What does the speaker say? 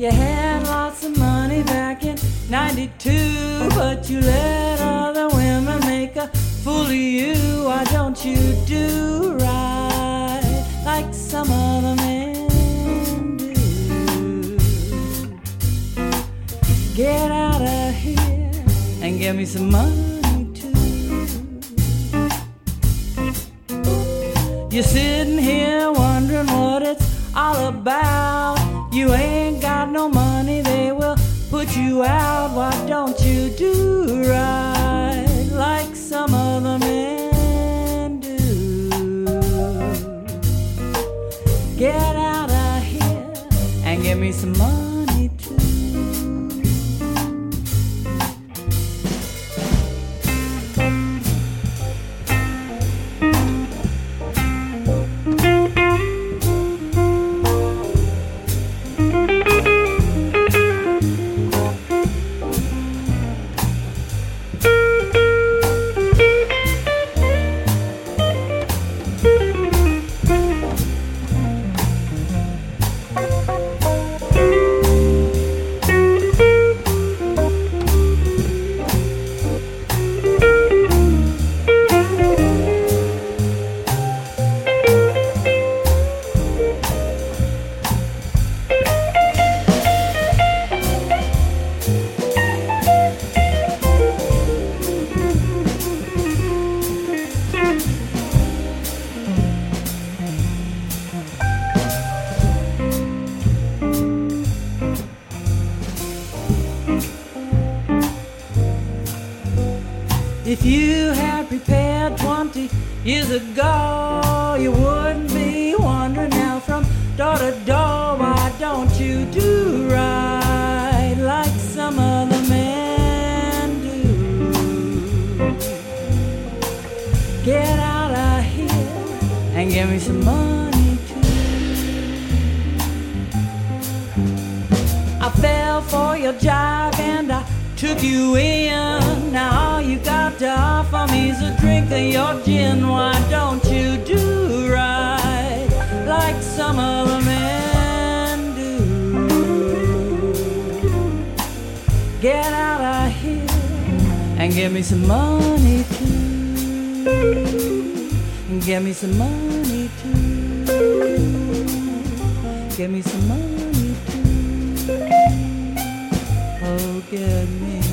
You had lots of money back in 92, but you let other women make a fool of you. Why don't you do right like some other men do? Get out of here and give me some money too. You're sitting here wondering what it's all about. You ain't got no money, they will put you out. Why don't you do right like some other men do? Get out of here and give me some money too. If you had prepared 20 years ago, you wouldn't be wandering now from door to door. Why don't you do right like some other men do? Get out of here and give me some money too. I fell for your jive and I took you in. Now all you got to offer me is a drink of your gin. Why don't you do right like some other men do? Get out of here and give me some money too. Give me some money too. Give me some money too. Oh, get me